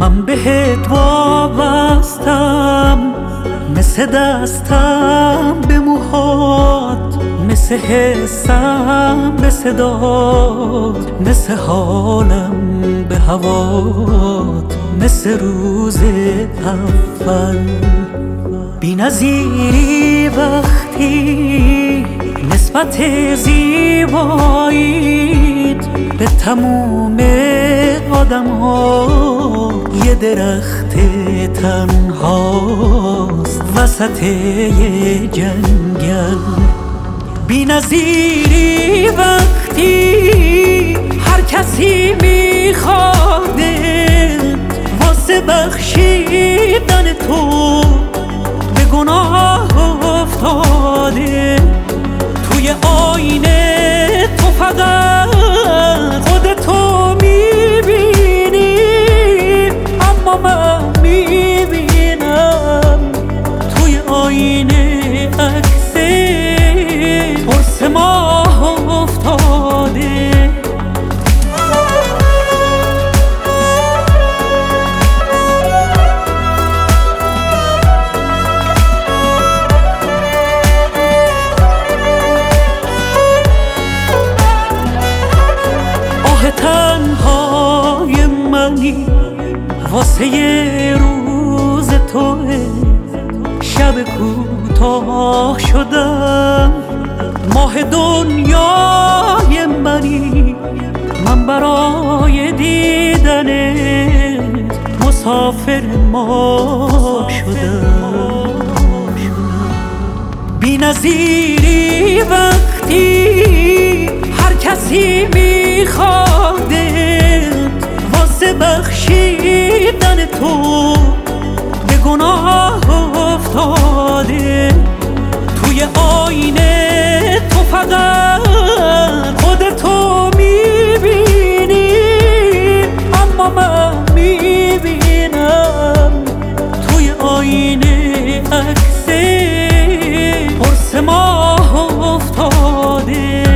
من بهت وابستم، مثل دستم به موهات، مثل حسم به صدات، مثل حالم به هوات، مثل روز اول. بی‌نظیری وقتی نسبت زیباییت به تموم آدم ها یه درخت تنهاست وسط یه جنگل. بی‌نظیری وقتی هر کسی میخوادت واسه بخشیدن تو به گناه افتاده. توی آینه تو فقط خودتو میبینی، اما من میبینم توی آینه عکس قرص ماه افتاده. تنهای منی واسه یه روز توه، شب کوتاه شدم ماه دنیای منی. من برای دیدنت مسافر ما شدم. بی‌نظیری وقتی هر کسی میخوادت واسه بخشیدن تو به گناه افتاده. توی آینه تو فقط خودتو میبینی، اما من میبینم توی آینه عکس قرص ماه افتاده.